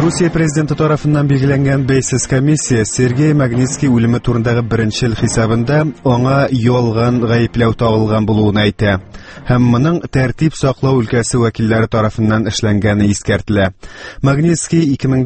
Rusya президенты тарафыннан билгеләнгән бәйсез комиссия Сергей Магнитский үлеме турындагы беренче хисабында аңа ялган гаепләү табылган булуын әйтә. Һәм моның тәртип саклау өлкәсе вәкилләре тарафыннан эшләнгәне искәртелә. Магнитский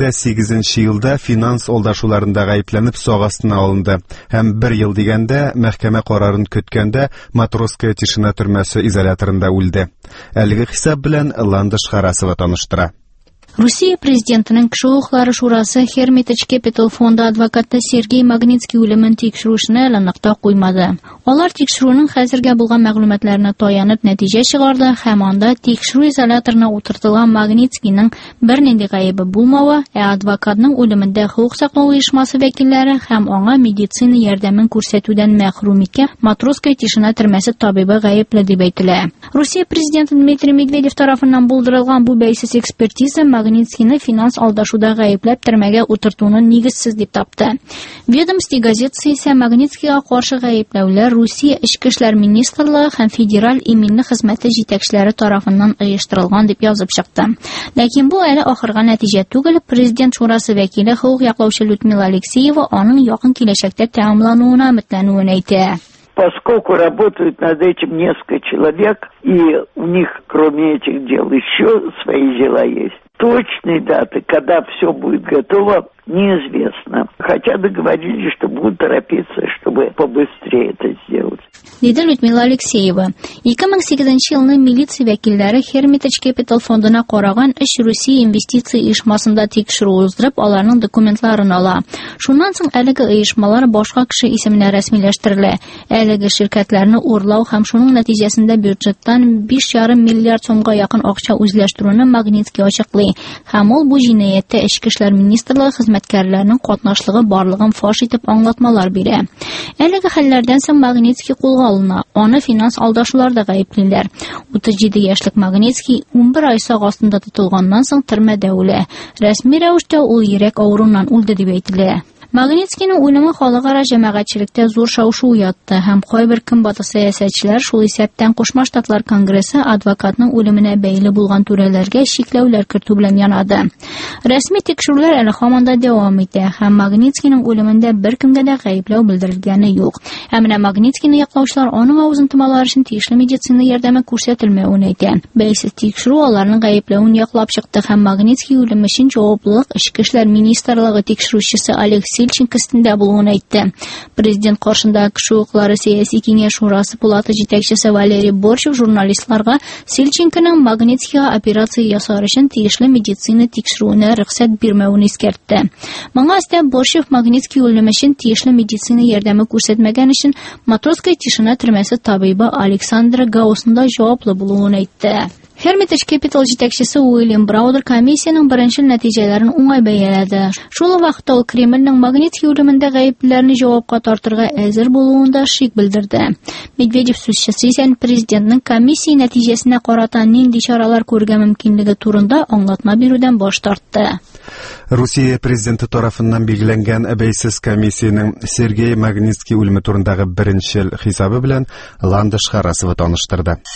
2008 елда финанс алдашуларында гаепләнеп сак астына алынды. Һәм 1 ел дигәндә мәхкәмә карарын көткәндә Матроская тишина төрмәсе изоляторында үлде. Әлеге хисап белән Ландыш Харасова таныштыра. Россия президентының кеше хукуклары шурасы Hermitage Capital фонды адвокаты Сергей Магнитский үлемен тикшерүшенә әле нык та куймады. Алар тикшерүнең хәзергә булган мәгълүматларына таянып нәтиҗә чыгарды һәм анда тикшерү изоляторына утыртылган Магнитскийның бернинди гаебе булмавы, адвокатның үлемендә хукук саклау оешмасы вәкилләре һәм аңа медицина ярдәмен күрсәтүдән мәхрүм иткән Матроская тишина төрмәсе табибы гаепле дип әйтелә. Россия президенты Дмитрий Медведев тарафыннан булдырылган бу бәйсез экспертиза Магнитскийны финанс алдашуда гаепләп төрмәгә утыртуны нигезсез дип тапты. Ведомство газетасы исә Магнитскийга каршы гаепләүләр Россия Эчке эшләр министрлыгы һәм федераль иминле хезмәте җитәкчеләре тарафыннан оештырылган дип язып чыкты. Ләкин бу әле ахырга нәтиҗә түгел. Президент шурасы вәкиле хукук яклаучы Людмила Алексеева аның якын киләчәктә тәмамлануына өметләнүен әйтә. Поскольку работают над этим несколько человек, и у них, кроме этих дел, еще свои дела есть, точной даты, когда все будет готово, неизвестно. Хотя договорились, что будут торопиться, чтобы побыстрее это сделать. Диде Людмила Алексеева. 2008 елны милиция вәкилләре Hermitage Capital фондына караган 3 Русия инвестиция оешмасында тикшерү уздырып, аларның документларын ала. Шуннан соң әлеге оешмалар башка кеше исеменә рәсмиләштерелә. Әлеге ширкәтләрне урлау һәм шуның нәтиҗәсендә бюджеттан 5,5 миллиард сумга якын акча үзләштерүне Магнитский ачыклый. Һәм ул бу җинаятьтә Эчке эшләр министрлыгы хезмәткәрләренең катнашлыгы барлыгын фаш итеп аңлатмалар бирә. Әлеге хәлләрдән соң Магнитский кулга алына. Аны финанс алдашуларда гаеплиләр. 37 яшьлек Магнитский 11 ай сак астында тотылганнан соң төрмәдә үлә. Рәсми рәвештә ул йөрәк авыруыннан үлде дип әйтелә. Магнитскийның үлеме халыкара җәмәгатьчелектә зур шау-шу уятты һәм кайбер көнбатыш сәясәтчеләр шул исәптән Кушма Штатлар Конгрессы адвокатның үлеменә бәйле булган түрәләргә шикләүләр кертү белән янады. Рәсми тикшерүләр әле һаман да дәвам итә һәм Магнитскийның үлемендә беркемгә дә гаепләү белдерелгәне юк. Һәм менә Магнитскийны яклаучылар аның авызын томалар өчен тиешле медицина ярдәме күрсәтелмәвен әйтә. Бәйсез тикшерү аларның гаепләвен яклап чыкты һәм Магнитский үлеме өчен җаваплылык Эчке эшләр министрлыгы тикшерүчесе Алексей Сильченко өстендә булуын әйтте. Президент каршында кеше хукуклары сәяси киңәш шурасы палата җитәкчесе Валерий Борщев журналистларга Сильченконың Магнитскийга операция ясар өчен тиешле медицина тикшерүенә рөхсәт бирмәвен искәртте. Моңа өстәп Борщев Магнитский үлеме өчен тиешле медицина ярдәме күрсәтмәгән өчен Матроская тишина төрмәсе табибы Александра Гаусында җаваплы булуын әйтте. Hermitage Capital җитәкчесе Уильям Браудер комиссияның беренче нәтиҗәләрен уңай бәяләде. Шул вакытта ул Кремльнең Магнитский үлемендә гаеплеләрне җавапка тартырга әзер булуында шик белдерде. Медведев сүзчесе исә президентның комиссия нәтиҗәсенә карата нинди чаралар күрергә мөмкинлеге турында аңлатма бирүдән баш тартты. Россия президенты тарафыннан билгеләнгән бәйсез комиссияның Сергей Магнитский үлеме турындагы беренче хисабы белән Ландыш Харасова таныштырды.